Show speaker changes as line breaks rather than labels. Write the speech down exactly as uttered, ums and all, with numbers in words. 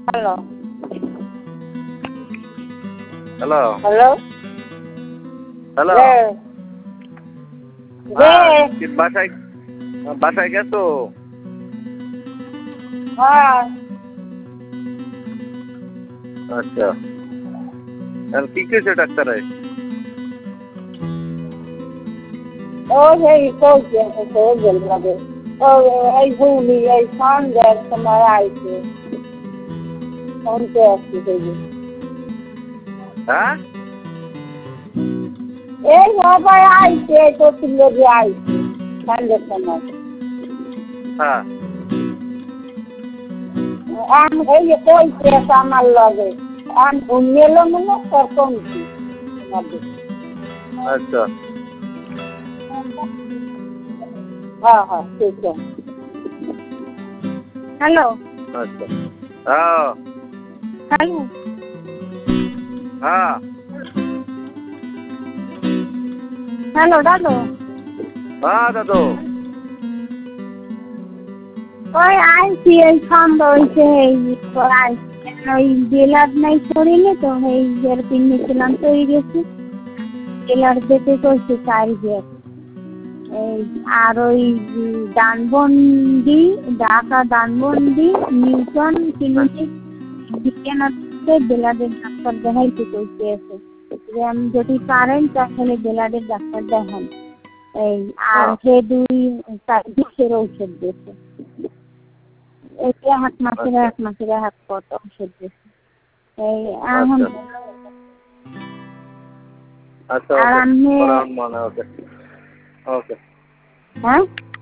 Hello
hello
hello
hello
রে
বাসায় বাসায় গেছো?
হ্যাঁ
আচ্ছা কি কেছে ডাক্তারে?
ও সেই কইছে গেল লাগে ও এই ভুলি এই সন্ধ্যার সময় আইছে শুনতে আসছি দেখি
হ্যাঁ
এই সবাই আইছে কছিল যে আইছে সন্ধ্যার সময়
হ্যাঁ
আমি এই যে কইছে আমার লগে আমি ঘুমিয়ে এলো মনে তোর কমছি
আচ্ছা
হ্যাঁ হ্যাঁ ঠিক আছে হ্যালো
আচ্ছা হ্যাঁ
হ্যালো
হ্যাঁ
হ্যালো দাদু
হ্যাঁ দাদু
ওই আইসি এই সন্ধ্যা হয়েছে এই ওই জেলার নাই করিনি তো এই জের কিনেছিলাম তো এই গেছি জেলার যেতে করছে চারিদিকে এই আর ওই দানবন্দি ঢাকা দানবন্দি নিউটন ক্লিনিক বিজ্ঞানাতে বেলাদের ডাক্তার দেখাইতে করতে আছে যে আমি যদি পারেন তাহলে বেলাদের ডাক্তার দেখান এই আর সে দুই বিষের ঔষধ দিয়েছে এটা হাত মাসের এক মাসের হাত কত ওষুধ দিয়েছে এই এখন
আচ্ছা
আর আমি
ওকে ওকে
হ্যাঁ